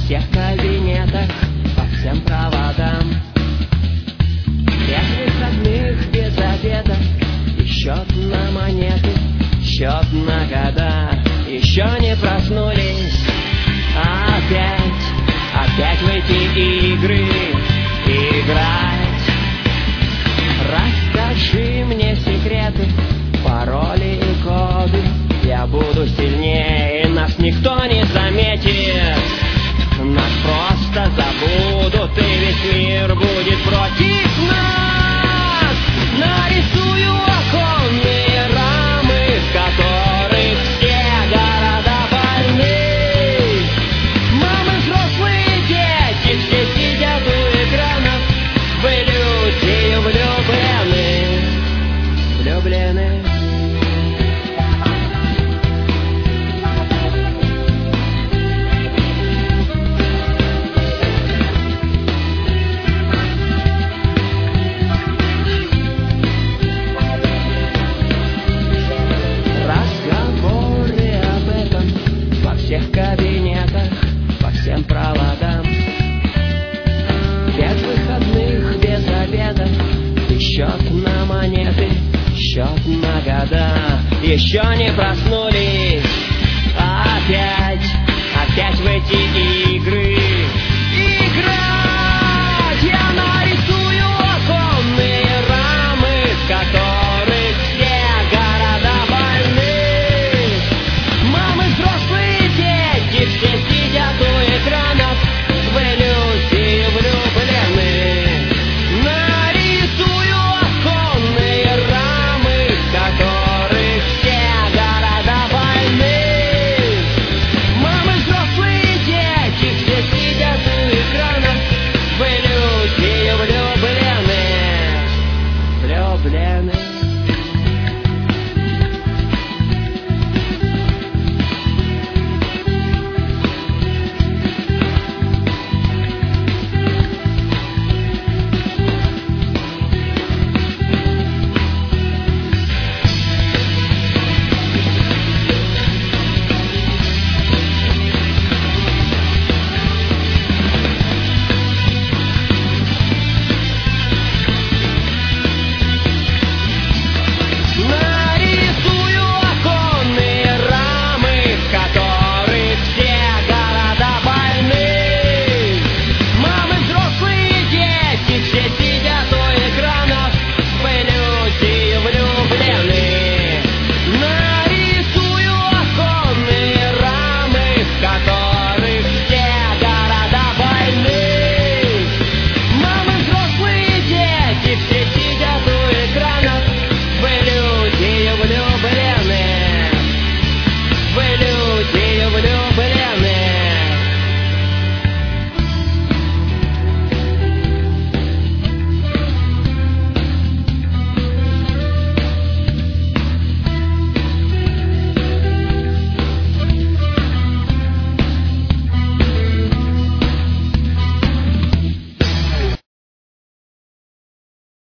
всех кабинетах, по всем проводам. 5 выходных без обеда, и счет на монеты, счет на года. Еще не проснулись, опять в эти игры играть. Расскажи мне секреты, пароли и коды. Я буду сильнее, нас никто не заметит. Нас просто забудут, и весь мир будет против нас. Нарисую оконные рамы, в которых все города больны. Мамы, взрослые, дети, все сидят у экранов. В иллюзию влюблены. Всех кабинетах, по всем проводам. 5 выходных без обеда, и счет на монеты, счет на года. Еще не проснулись, опять в эти